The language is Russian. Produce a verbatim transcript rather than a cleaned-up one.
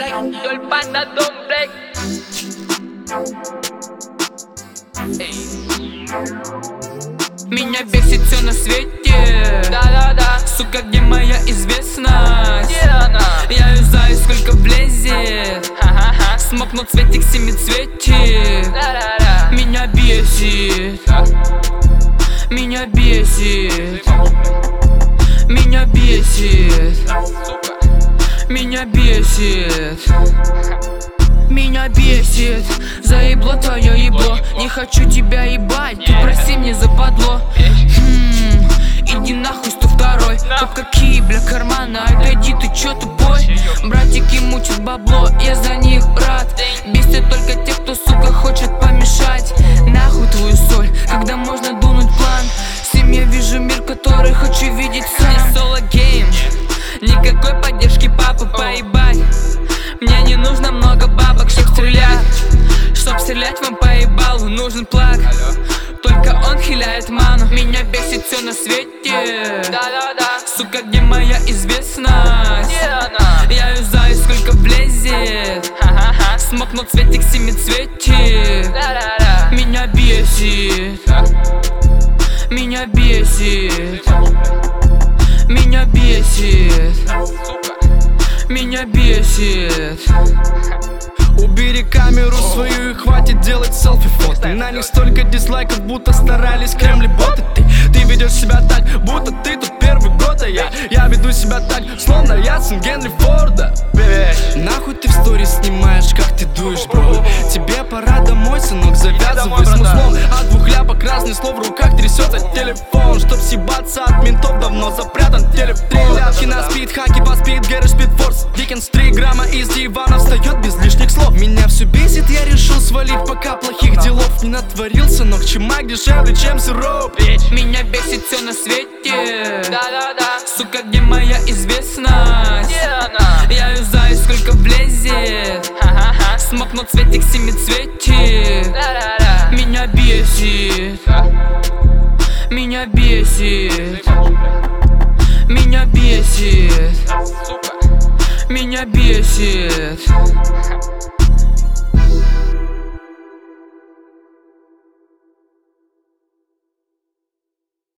break, yo el panda don't break. Эй. Меня бесит все на свете. Да-да-да. Сука, где моя известность? Где она? Я юзаю, сколько влезет. Ха-ха-ха. Смокну цветик семицветик. Да-да-да. Меня бесит. Меня бесит. Меня бесит. Меня бесит. Меня бесит. Заебло твое ебло. Не хочу тебя ебать. Ты прости мне западло. Хм, иди нахуй сто второй. Топ какие, бля, карманы. Отойди, ты чё тупой? Братики мучат бабло, я за них рад. Бесит только те, кто, сука, хочет помешать. Нахуй твою соль, когда можно дунуть план. Всем я вижу мир, который хочу видеть сам. Не соло гейм, никакой поддержки папы, поебать. Мне не нужно много бабок, чтоб стрелять. Чтоб стрелять вам поебалу, нужен плаг. Только он хиляет ману. Меня бесит все на свете. Да-да-да. Сука, где моя известность? Где она? Я юзаю, сколько влезет. Ха-ха-ха. Смокну цветик семицветик. Да-да-да. Меня бесит. Меня бесит. Меня бесит. Меня бесит. Убери камеру свою и хватит делать селфи-фото. На них столько дизлайков, будто старались кремли-боты. Ты, ты ведешь себя так, будто ты тут первый год, а я Я веду себя так, словно я сын Генри Форда. Нахуй ты в сторис снимаешь, как ты дуешь, бро. Тебе пора домой, сынок, завязывай с музлом. От двух ляпок разные слов, в руках трясется телефон. Чтоб съебаться от ментов, давно запрятан телефон. Три ляпки на спид, хаки по спид, Гэри Спидфорс. Диккенс, три грамма из дивана встает без лишних слов. Меня все бесит, я решил свалить, пока плохих делов не натворил, сынок. Чимак дешевле, чем сироп. Меня бесит все на свете. Да-да-да. Сука, где моя известность? Где она? Я юзаю, сколько влезет. Ха-ха-ха. Смокну цветик семицветик. Да-да-да. Меня бесит. Меня бесит. Меня бесит. Меня бесит.